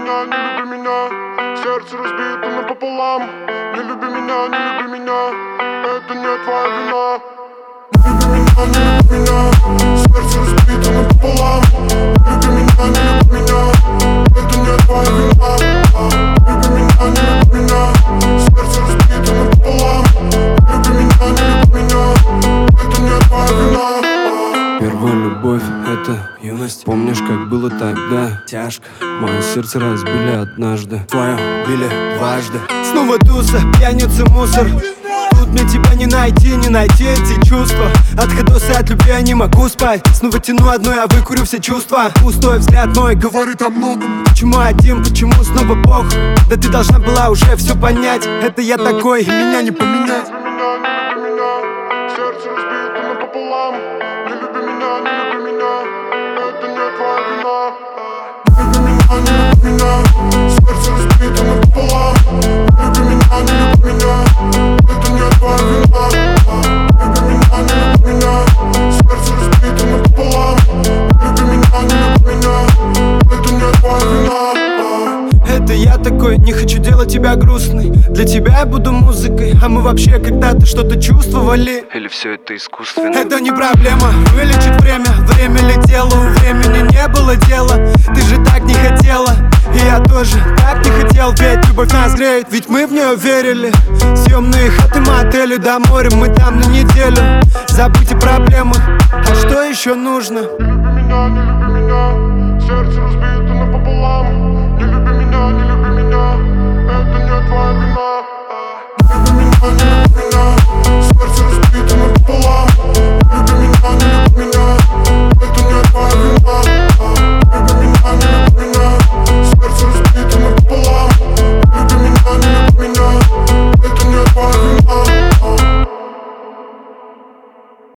меня, не люби меня. Сердце разбито напополам. Не люби меня, не люби меня. Это не твоя вина. Не люби меня, не люби меня. Сердце разбито напополам. Не люби меня, не люби меня. Это не твоя вина. Не люби меня, не люби меня. Сердце разбито напополам. Не люби меня, не люби меня. Это не твоя вина. Первая любовь — это юность. Помнишь, как было тогда? Тяжко. Мое сердце разбили однажды. Твое били дважды. Снова туса, пьяница, мусор. Тут мне тебя не найти эти чувства. От ходоса, от любви я не могу спать. Снова тяну одно, я выкурю все чувства. Пустой взгляд мой говорит о многом. Почему один, почему снова Бог? Да ты должна была уже все понять. Это я такой, и меня не поменять. Сердце разбито напополам. Не люби меня, не люби меня. Это не твоя вина. Не люби меня, не люби меня. Сердце разбито напополам. Не люби меня, не люби меня. Это не твоя вина. Не люби меня, не люби меня. Сердце разбито напополам. Не люби меня, не люби меня. Это не твоя вина. Это я такой, не хочу делать тебя грустной. Для тебя я буду музыкой. А мы вообще когда-то что-то чувствовали? Или все это искусственно? Это не проблема, вылечит время. Время летело, у времени не было дела. Ты же так не хотела, и я тоже так не хотел. Ведь любовь нас греет, ведь мы в нее верили. Съемные хаты, мотели, до моря мы там на неделю. Забудь о проблемах, а что еще нужно? Не люби меня, не